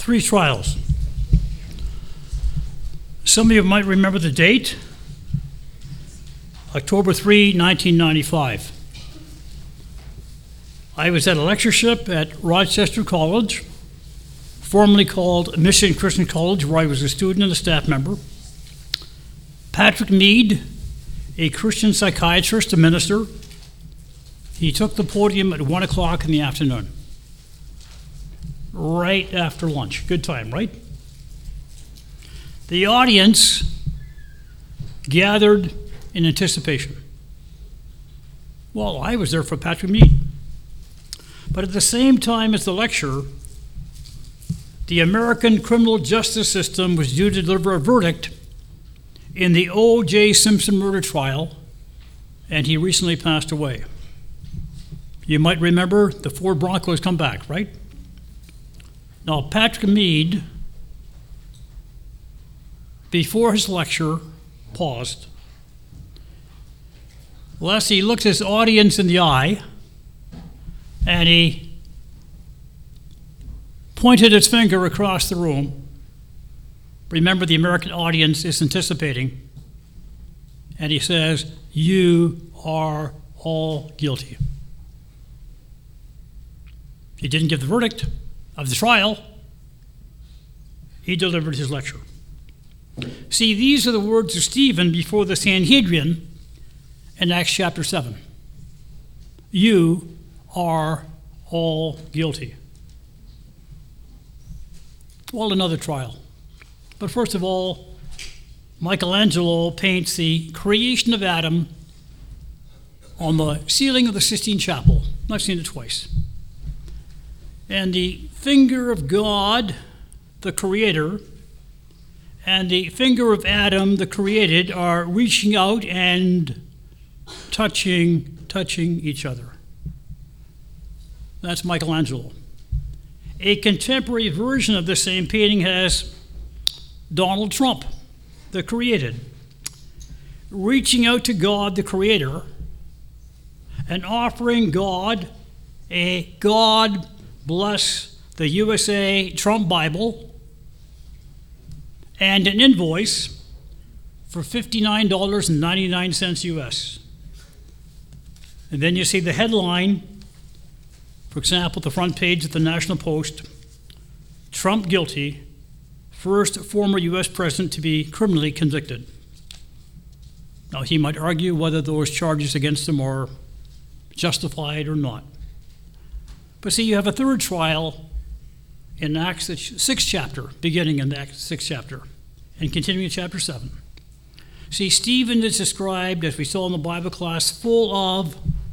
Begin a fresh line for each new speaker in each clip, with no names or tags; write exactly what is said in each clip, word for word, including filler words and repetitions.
three trials. Some of you might remember the date, October third, nineteen ninety-five. I was at a lectureship at Rochester College, formerly called Mission Christian College, where I was a student and a staff member. Patrick Mead, a Christian psychiatrist, a minister, he took the podium at one o'clock in the afternoon, right after lunch. Good time, right? The audience gathered in anticipation. Well, I was there for Patrick Mead. But at the same time as the lecture, the American criminal justice system was due to deliver a verdict in the O J Simpson murder trial, and he recently passed away. You might remember the Ford Broncos come back, right? Now, Patrick Mead, before his lecture, paused. Lest he looked his audience in the eye, and he pointed his finger across the room. Remember, the American audience is anticipating. And he says, "You are all guilty." He didn't give the verdict of the trial. He delivered his lecture. See, these are the words of Stephen before the Sanhedrin in Acts chapter seven. You are all guilty. Well, another trial. But first of all, Michelangelo paints the creation of Adam on the ceiling of the Sistine Chapel. I've seen it twice. And the finger of God, the Creator, and the finger of Adam, the created, are reaching out and touching, touching each other. That's Michelangelo. A contemporary version of the same painting has Donald Trump, the created, reaching out to God, the Creator, and offering God a God bless the U S A Trump Bible and an invoice for fifty-nine dollars and ninety-nine cents U S. And then you see the headline, for example, the front page of the National Post, Trump guilty, first former U S president to be criminally convicted. Now, he might argue whether those charges against him are justified or not. But see, you have a third trial in Acts sixth chapter, beginning in Acts sixth chapter, and continuing in chapter seven. See, Stephen is described, as we saw in the Bible class, full of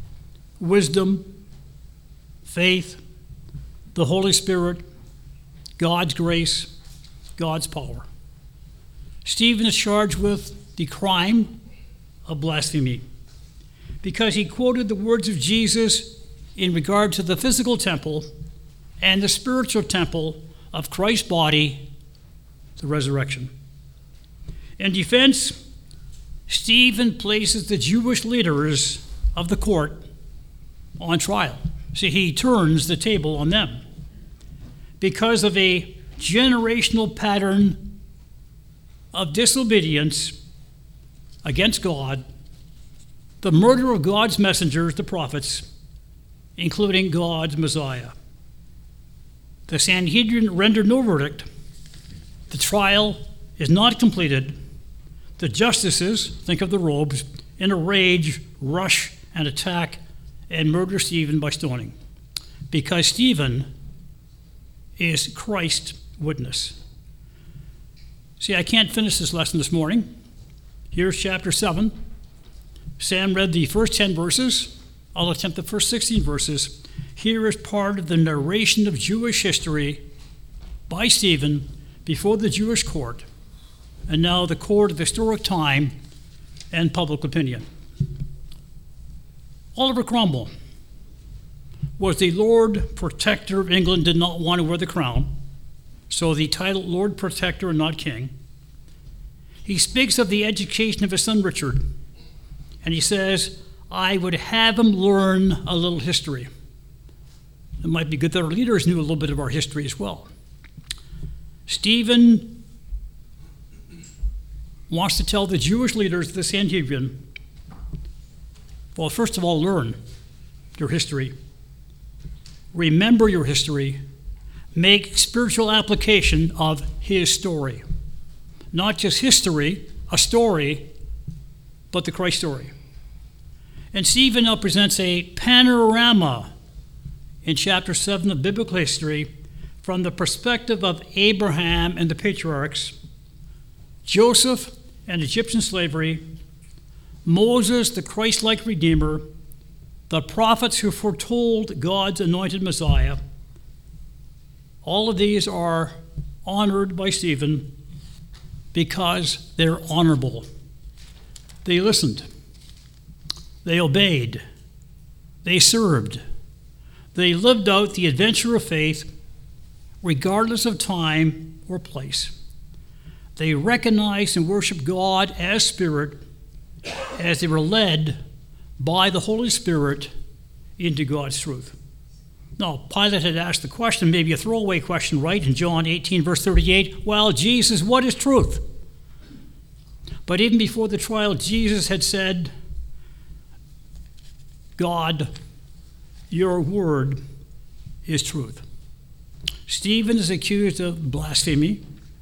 wisdom, faith, the Holy Spirit, God's grace, God's power. Stephen is charged with the crime of blasphemy because he quoted the words of Jesus in regard to the physical temple and the spiritual temple of Christ's body, the resurrection. In defense, Stephen places the Jewish leaders of the court on trial. See, he turns the table on them because of a generational pattern of disobedience against God, the murder of God's messengers, the prophets, including God's Messiah. The Sanhedrin rendered no verdict. The trial is not completed. The justices, think of the robes, in a rage, rush and attack and murder Stephen by stoning, because Stephen is Christ's witness. See, I can't finish this lesson this morning. Here's chapter seven. Sam read the first ten verses. I'll attempt the first sixteen verses. Here is part of the narration of Jewish history by Stephen before the Jewish court, and now the court of historic time and public opinion. Oliver Cromwell was the Lord Protector of England, did not want to wear the crown, so the title Lord Protector and not King. He speaks of the education of his son Richard, and he says, I would have him learn a little history. It might be good that our leaders knew a little bit of our history as well. Stephen wants to tell the Jewish leaders of the Sanhedrin, well, first of all, learn your history. Remember your history. Make spiritual application of his story. Not just history, a story, but the Christ story. And Stephen now presents a panorama in chapter seven of biblical history from the perspective of Abraham and the patriarchs, Joseph and Egyptian slavery, Moses, the Christ-like Redeemer, the prophets who foretold God's anointed Messiah. All of these are honored by Stephen because they're honorable. They listened. They obeyed. They served. They lived out the adventure of faith regardless of time or place. They recognized and worshiped God as Spirit as they were led by the Holy Spirit into God's truth. Now, Pilate had asked the question, maybe a throwaway question, right, in John eighteen, verse thirty-eight, well, Jesus, what is truth? But even before the trial, Jesus had said, God, your word is truth. Stephen is accused of blasphemy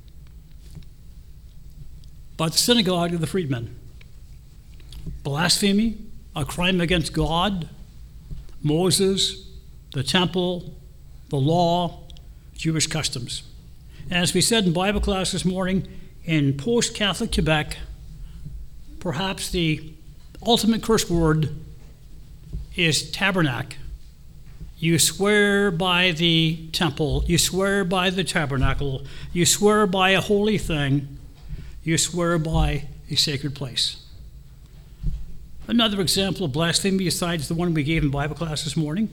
by the synagogue of the freedmen. Blasphemy, a crime against God, Moses, the temple, the law, Jewish customs. And as we said in Bible class this morning, in post-Catholic Quebec, perhaps the ultimate curse word is tabernacle. You swear by the temple, you swear by the tabernacle, you swear by a holy thing, you swear by a sacred place. Another example of blasphemy besides the one we gave in Bible class this morning.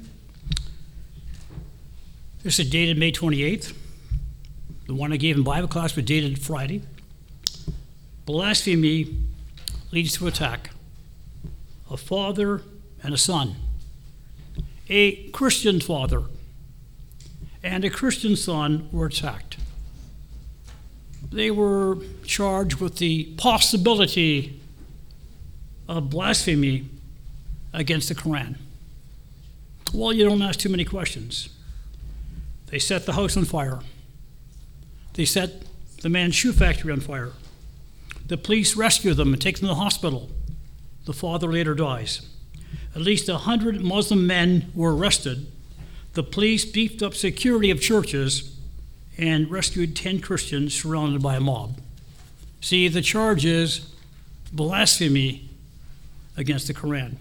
This is dated May twenty-eighth. The one I gave in Bible class was dated Friday. Blasphemy leads to attack. A father and a son. A Christian father and a Christian son were attacked. They were charged with the possibility of blasphemy against the Quran. Well, you don't ask too many questions. They set the house on fire. They set the man's shoe factory on fire. The police rescue them and take them to the hospital. The father later dies. At least one hundred Muslim men were arrested. The police beefed up security of churches and rescued ten Christians surrounded by a mob. See, the charge is blasphemy against the Quran.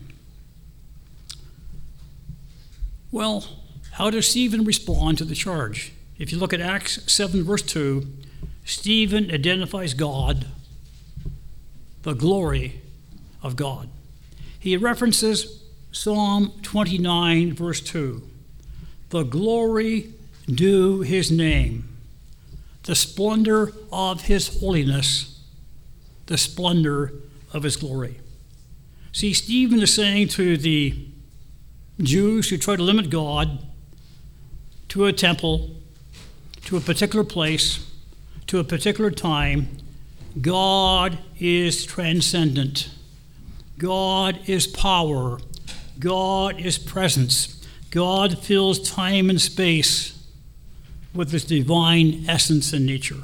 Well, how does Stephen respond to the charge? If you look at Acts seven, verse two, Stephen identifies God, the glory of God. He references Psalm twenty-nine, verse two. The glory due his name, the splendor of his holiness, the splendor of his glory. See, Stephen is saying to the Jews who try to limit God to a temple, to a particular place, to a particular time, God is transcendent. God is power. God is presence. God fills time and space with his divine essence and nature.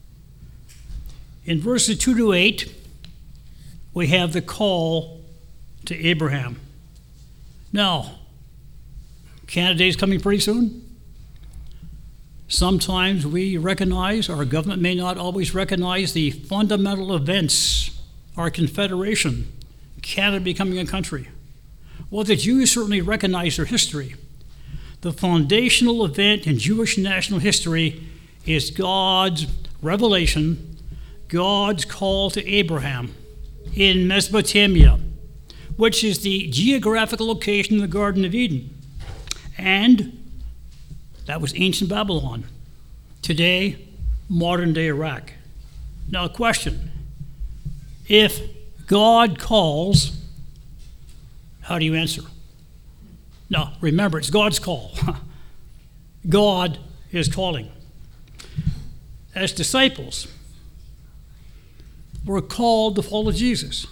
In verses two to eight, we have the call to Abraham. Now, Canada Day is coming pretty soon. Sometimes we recognize, our government may not always recognize, the fundamental events, our confederation, Canada becoming a country. Well, the Jews certainly recognize their history. The foundational event in Jewish national history is God's revelation, God's call to Abraham in Mesopotamia, which is the geographical location of the Garden of Eden. And that was ancient Babylon. Today, modern-day Iraq. Now, a question. If God calls, how do you answer? Now, remember, it's God's call. God is calling. as disciples, we're called to follow Jesus.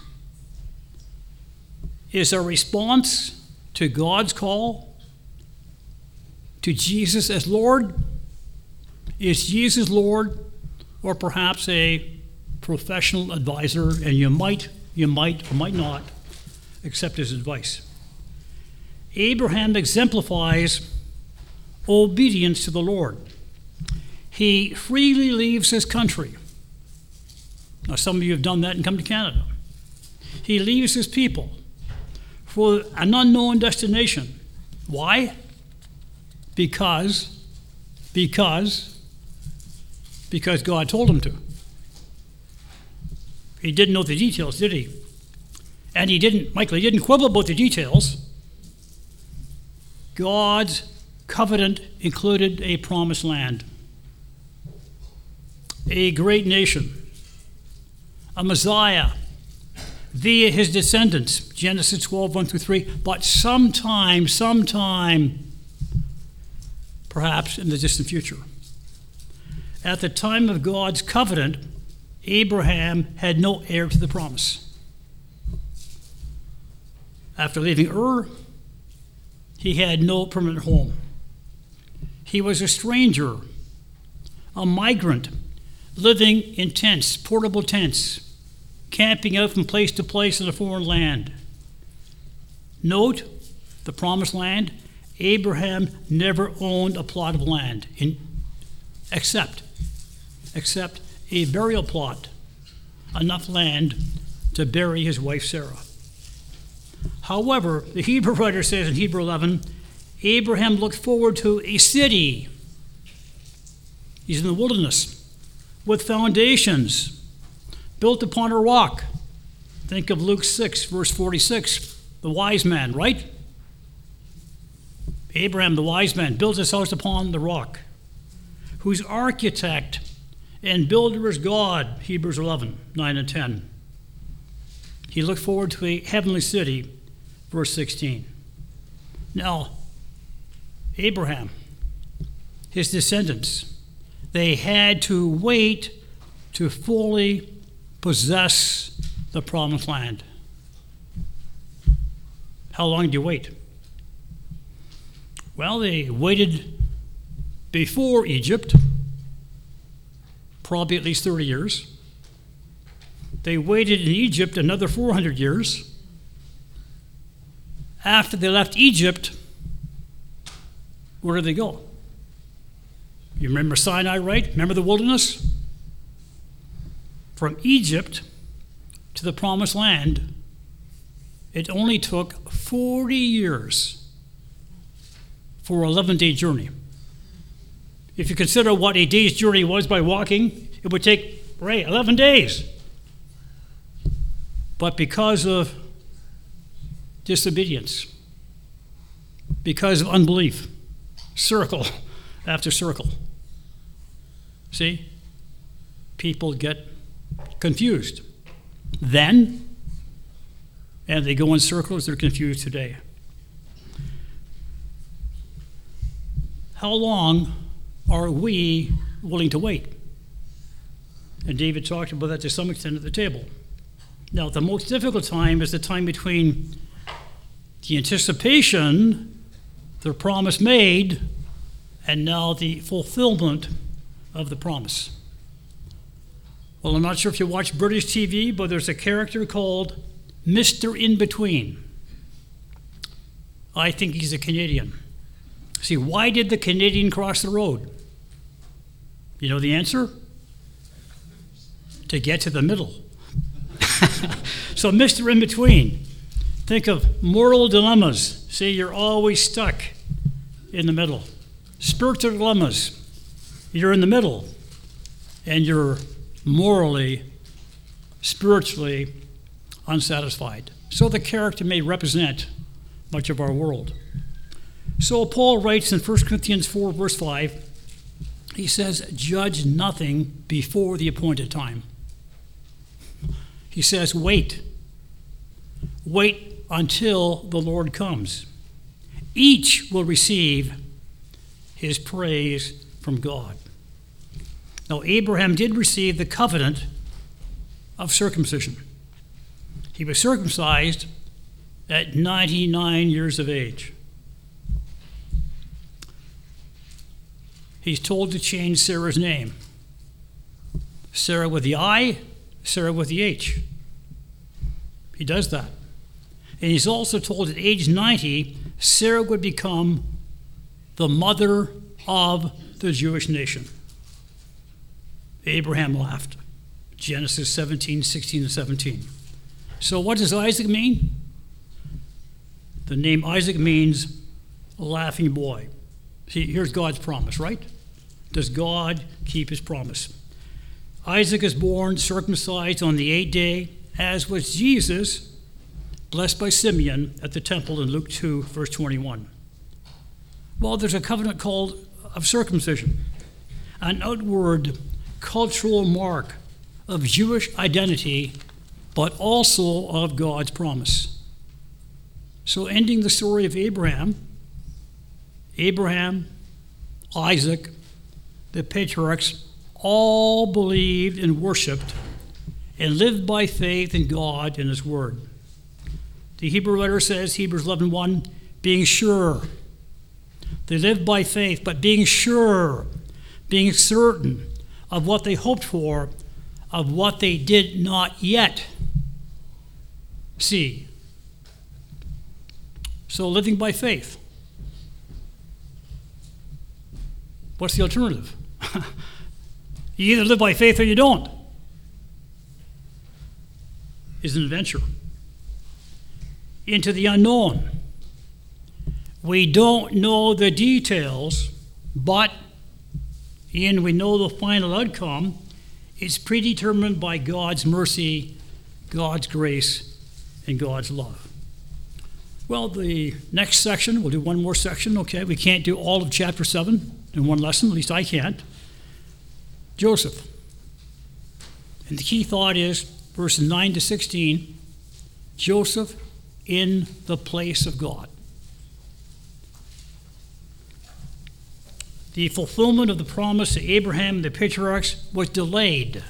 Is our response to God's call to Jesus as Lord? Is Jesus Lord, or perhaps a professional advisor, and you might, you might or might not accept his advice? Abraham exemplifies obedience to the Lord. He freely leaves his country. Now, some of you have done that and come to Canada. He leaves his people for an unknown destination. Why? Because, because, because God told him to. He didn't know the details, did he? And he didn't, Michael, he didn't quibble about the details. God's covenant included a promised land, a great nation, a Messiah via his descendants, Genesis twelve, one through three, but sometime, sometime, perhaps in the distant future. At the time of God's covenant, Abraham had no heir to the promise. After leaving Ur, he had no permanent home. He was a stranger, a migrant, living in tents, portable tents, camping out from place to place in a foreign land. Note, the promised land, Abraham never owned a plot of land, in, except, except a burial plot, enough land to bury his wife Sarah. However, the Hebrew writer says in Hebrew eleven, Abraham looked forward to a city. He's in the wilderness with foundations built upon a rock. Think of Luke six, verse forty-six, the wise man, right? Abraham, the wise man, built his house upon the rock, whose architect and builder is God, Hebrews eleven, nine and ten. He looked forward to a heavenly city, verse sixteen. Now, Abraham, his descendants, they had to wait to fully possess the promised land. How long do you wait? Well, they waited before Egypt, probably at least thirty years. They waited in Egypt another four hundred years. After they left Egypt, where did they go? You remember Sinai, right? Remember the wilderness? From Egypt to the promised land, it only took forty years for an eleven-day journey. If you consider what a day's journey was by walking, it would take, right, eleven days. But because of disobedience, because of unbelief, circle after circle. See? People get confused then, and they go in circles, they're confused today. How long are we willing to wait? And David talked about that to some extent at the table. Now, the most difficult time is the time between the anticipation, the promise made, and now the fulfillment of the promise. Well, I'm not sure if you watch British T V, but there's a character called Mister In-Between. I think he's a Canadian. See, why did the Canadian cross the road? You know the answer? To get to the middle. So Mister In-Between. Think of moral dilemmas. See, you're always stuck in the middle. Spiritual dilemmas. You're in the middle, and you're morally, spiritually unsatisfied. So the character may represent much of our world. So Paul writes in First Corinthians four, verse five, he says, judge nothing before the appointed time. He says, wait. Wait until the Lord comes. Each will receive his praise from God. Now, Abraham did receive the covenant of circumcision. He was circumcised at ninety-nine years of age. He's told to change Sarah's name. Sarah with the I, Sarah with the H. He does that. And he's also told at age ninety, Sarah would become the mother of the Jewish nation. Abraham laughed. Genesis seventeen, sixteen, and seventeen. So what does Isaac mean? The name Isaac means laughing boy. See, here's God's promise, right? Does God keep his promise? Isaac is born circumcised on the eighth day, as was Jesus, blessed by Simeon at the temple in Luke two, verse twenty-one. Well, there's a covenant called of circumcision, an outward cultural mark of Jewish identity, but also of God's promise. So ending the story of Abraham, Abraham, Isaac, the patriarchs all believed and worshiped and lived by faith in God and his word. The Hebrew letter says, Hebrews eleven one, being sure. They lived by faith, but being sure, being certain of what they hoped for, of what they did not yet see. So living by faith. What's the alternative? You either live by faith or you don't. It's an adventure into the unknown. We don't know the details, but and we know the final outcome is predetermined by God's mercy, God's grace, and God's love. Well, the next section, we'll do one more section, okay? We can't do all of chapter seven in one lesson, at least I can't. Joseph. And the key thought is verses nine to sixteen, Joseph in the place of God. The fulfillment of the promise to Abraham and the patriarchs was delayed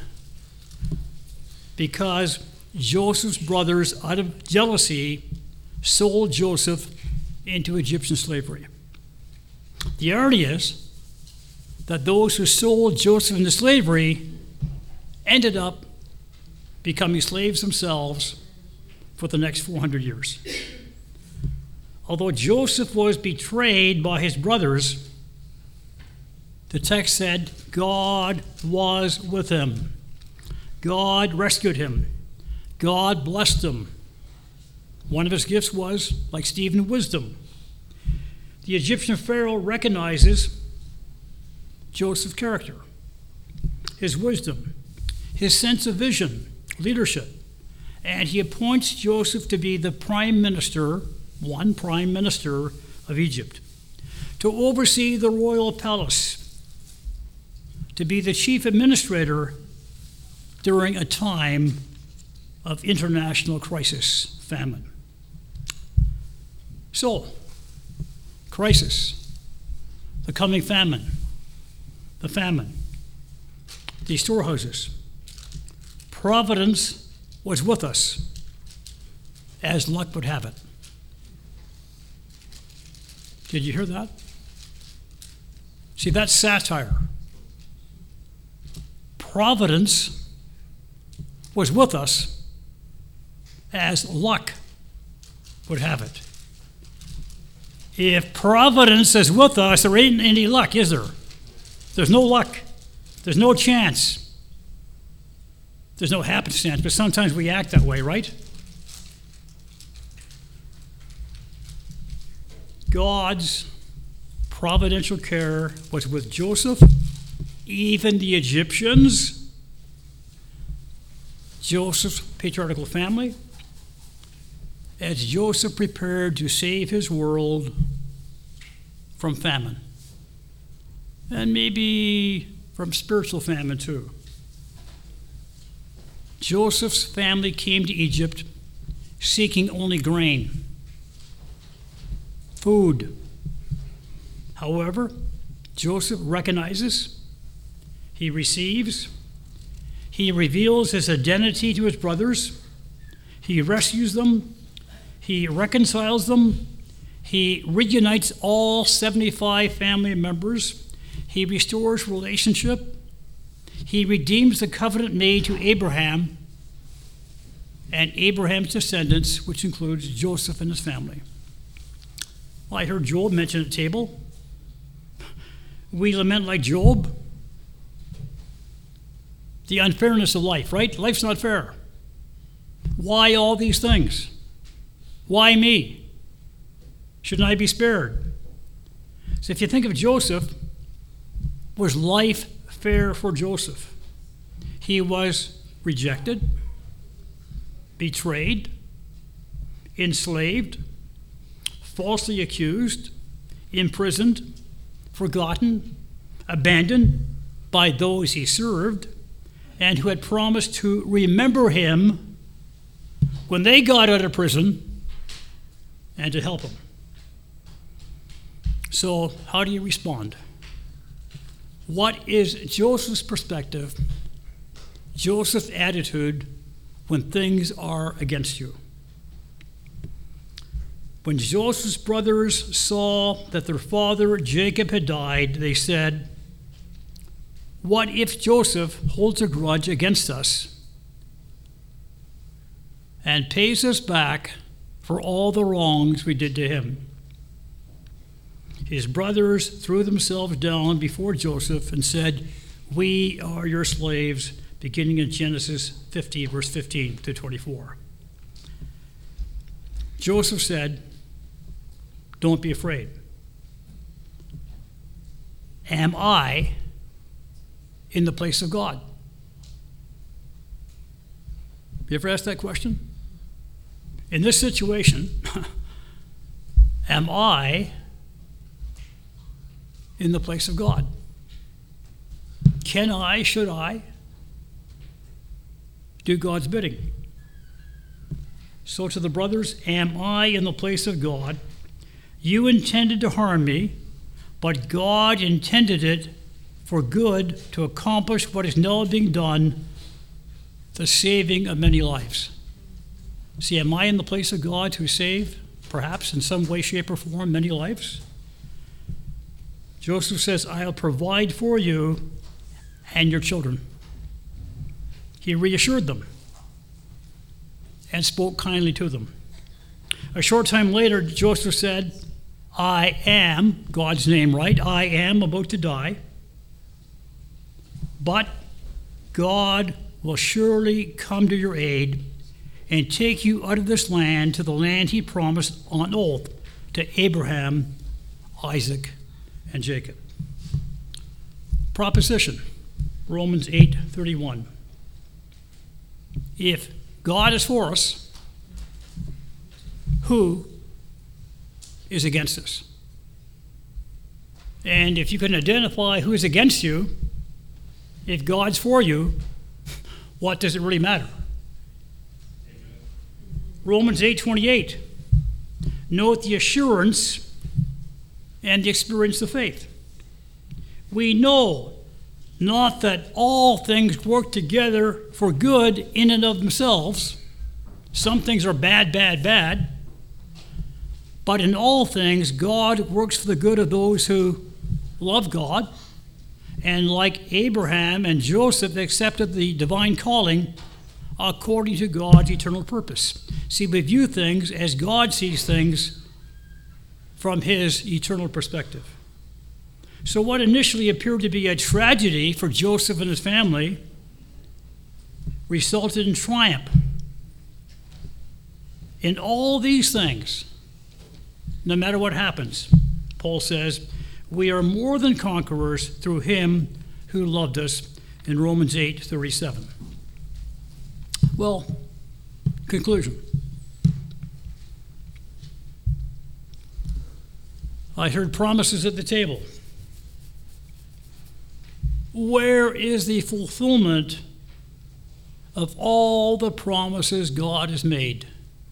because Joseph's brothers, out of jealousy, sold Joseph into Egyptian slavery. The irony is that those who sold Joseph into slavery ended up becoming slaves themselves for the next four hundred years. Although Joseph was betrayed by his brothers, the text said God was with him. God rescued him. God blessed him. One of his gifts was, like Stephen, wisdom. The Egyptian Pharaoh recognizes Joseph's character, his wisdom, his sense of vision, leadership, and he appoints Joseph to be the prime minister, one prime minister of Egypt, to oversee the royal palace, to be the chief administrator during a time of international crisis, famine. So, crisis, the coming famine, the famine, the storehouses. Providence was with us, as luck would have it. Did you hear that? See, that's satire. Providence was with us, as luck would have it. If providence is with us, there ain't any luck, is there? There's no luck. There's no chance. There's no happenstance, but sometimes we act that way, right? God's providential care was with Joseph, even the Egyptians, Joseph's patriarchal family, as Joseph prepared to save his world from famine, and maybe from spiritual famine too. Joseph's family came to Egypt seeking only grain, food. However, Joseph recognizes He receives. He reveals his identity to his brothers. He rescues them. He reconciles them. He reunites all seventy-five family members. He restores relationship. He redeems the covenant made to Abraham and Abraham's descendants, which includes Joseph and his family. Well, I heard Job mentioned at the table. We lament like Job. The unfairness of life, right? Life's not fair. Why all these things? Why me? Shouldn't I be spared? So if you think of Joseph, was life fair for Joseph? He was rejected, betrayed, enslaved, falsely accused, imprisoned, forgotten, abandoned by those he served, and who had promised to remember him when they got out of prison and to help him. So, how do you respond? What is Joseph's perspective, Joseph's attitude when things are against you? When Joseph's brothers saw that their father Jacob had died, they said, "What if Joseph holds a grudge against us and pays us back for all the wrongs we did to him?" His brothers threw themselves down before Joseph and said, "We are your slaves," beginning in Genesis fifty, verse fifteen to twenty-four. Joseph said, "Don't be afraid. Am I in the place of God?" You ever asked that question? In this situation, am I in the place of God? Can I, should I, do God's bidding? So to the brothers, am I in the place of God? You intended to harm me, but God intended it for good to accomplish what is now being done, the saving of many lives. See, am I in the place of God to save, perhaps in some way, shape, or form, many lives? Joseph says, "I'll provide for you and your children." He reassured them and spoke kindly to them. A short time later, Joseph said, "I am," God's name, right? "I am about to die, but God will surely come to your aid and take you out of this land to the land he promised on oath to Abraham, Isaac, and Jacob." Proposition, Romans eight thirty-one. If God is for us, who is against us? And if you can identify who is against you, if God's for you, what does it really matter? Amen. Romans eight twenty-eight. Note the assurance and the experience of faith. We know not that all things work together for good in and of themselves. Some things are bad, bad, bad. But in all things, God works for the good of those who love God, and like Abraham and Joseph, accepted the divine calling according to God's eternal purpose. See, we view things as God sees things from his eternal perspective. So what initially appeared to be a tragedy for Joseph and his family resulted in triumph. In all these things, no matter what happens, Paul says, we are more than conquerors through him who loved us, in Romans eight thirty-seven. Well, conclusion. I heard promises at the table. Where is the fulfillment of all the promises God has made?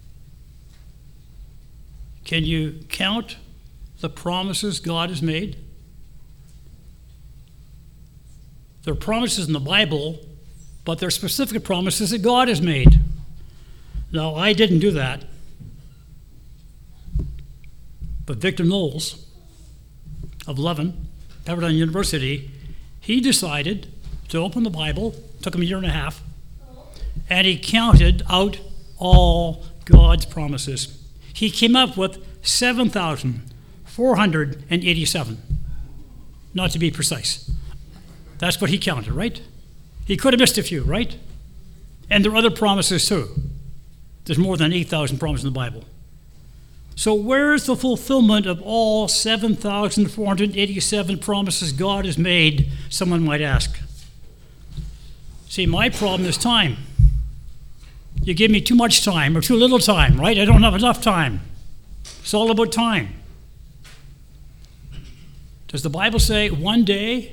Can you count the promises God has made? They're promises in the Bible, but they're specific promises that God has made. Now, I didn't do that. But Victor Knowles of Levin, Pepperdine University, he decided to open the Bible. It took him a year and a half. And he counted out all God's promises. He came up with seven thousand four hundred eighty-seven, not to be precise. That's what he counted, right? He could have missed a few, right? And there are other promises too. There's more than eight thousand promises in the Bible. So where's the fulfillment of all seven thousand four hundred eighty-seven promises God has made, someone might ask. See, my problem is time. You give me too much time or too little time, right? I don't have enough time. It's all about time. Does the Bible say one day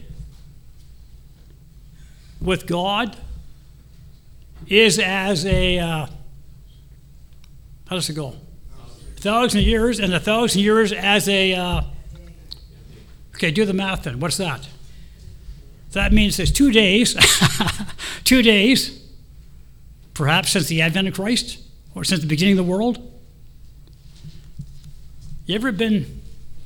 with God is as a, uh, how does it go? A thousand years, and a thousand years as a, uh, okay, do the math then. What's that? That means there's two days, two days, perhaps since the advent of Christ, or since the beginning of the world. You ever been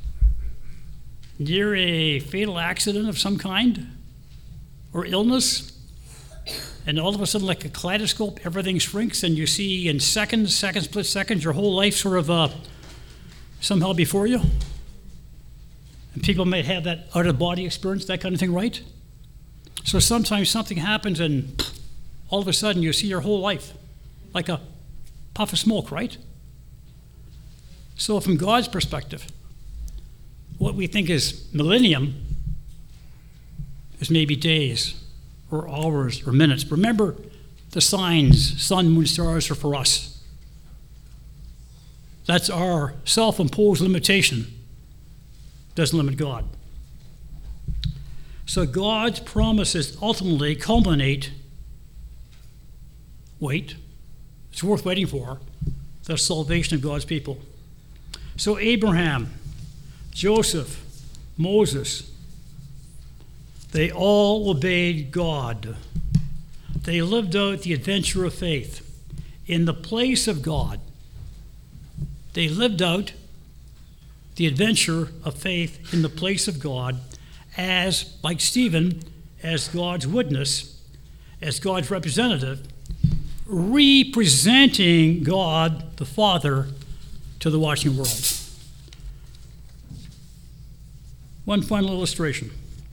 near a fatal accident of some kind, or illness, and all of a sudden, like a kaleidoscope, everything shrinks, and you see in seconds, seconds, split seconds, your whole life sort of uh, somehow before you? And people may have that out-of-body experience, that kind of thing, right? So sometimes something happens, and all of a sudden, you see your whole life, like a puff of smoke, right? So from God's perspective, what we think is millennium is maybe days or hours or minutes. Remember, the signs, sun, moon, stars are for us. That's our self-imposed limitation. Doesn't limit God. So God's promises ultimately culminate, wait, it's worth waiting for, the salvation of God's people. So Abraham, Joseph, Moses, they all obeyed God. They lived out the adventure of faith in the place of God. They lived out the adventure of faith in the place of God as, like Stephen, as God's witness, as God's representative, representing God the Father to the watching world. One final illustration.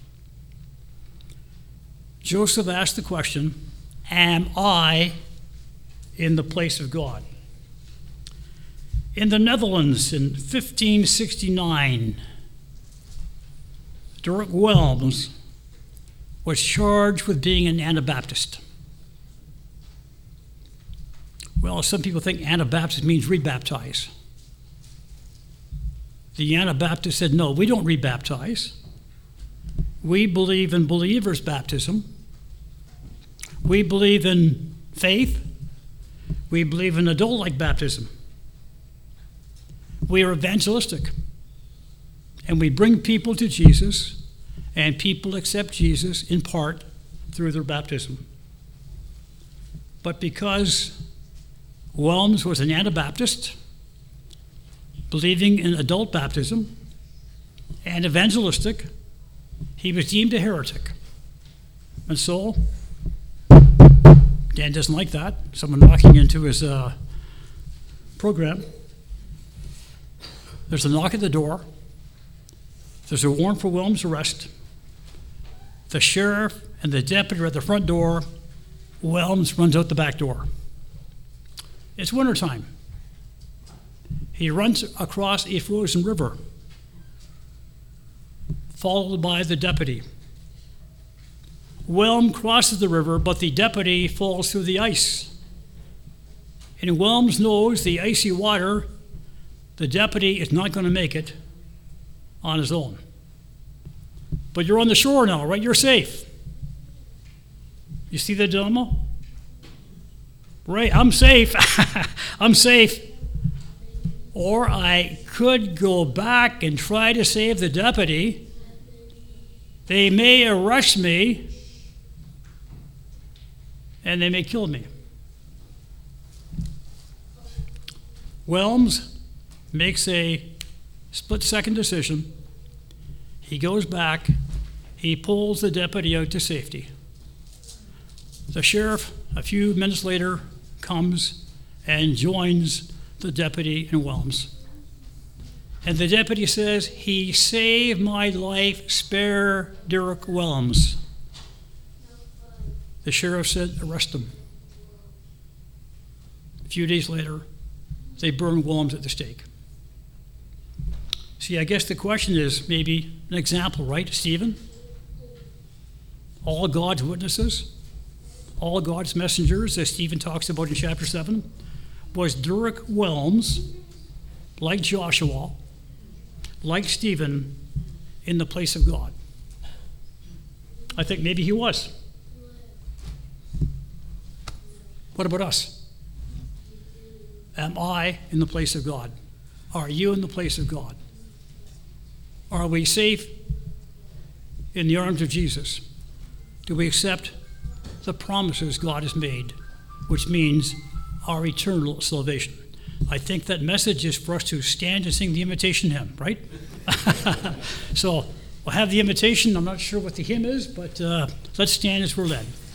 Joseph asked the question, am I in the place of God? In the Netherlands in fifteen sixty-nine, Dirk Willems was charged with being an Anabaptist. Well, some people think Anabaptist means rebaptize. The Anabaptist said, no, we don't rebaptize. We believe in believers' baptism. We believe in faith. We believe in adult-like baptism. We are evangelistic. And we bring people to Jesus, and people accept Jesus in part through their baptism. But because Willems was an Anabaptist, believing in adult baptism, and evangelistic, he was deemed a heretic. And so, Dan doesn't like that. Someone knocking into his uh, program. There's a knock at the door. There's a warrant for Willems' arrest. The sheriff and the deputy are at the front door. Willems runs out the back door. It's wintertime. He runs across a frozen river, followed by the deputy. Willems crosses the river, but the deputy falls through the ice. And Willems knows the icy water, the deputy is not going to make it on his own. But you're on the shore now, right? You're safe. You see the dilemma? Right, I'm safe. I'm safe. Or I could go back and try to save the deputy. They may arrest me, and they may kill me. Whelms makes a split-second decision. He goes back. He pulls the deputy out to safety. The sheriff, a few minutes later, comes and joins the deputy in Whelms. And the deputy says, "He saved my life, spare Derek Whelms." The sheriff said, "Arrest him." A few days later, they burn Whelms at the stake. See, I guess the question is maybe an example, right, Stephen? All God's witnesses, all God's messengers, as Stephen talks about in chapter seven, was Derek Whelms, like Joshua, like Stephen, in the place of God. I think maybe he was. What about us? Am I in the place of God? Are you in the place of God? Are we safe in the arms of Jesus? Do we accept the promises God has made, which means our eternal salvation? I think that message is for us to stand and sing the invitation hymn, right? So we'll have the invitation. I'm not sure what the hymn is, but uh, let's stand as we're led.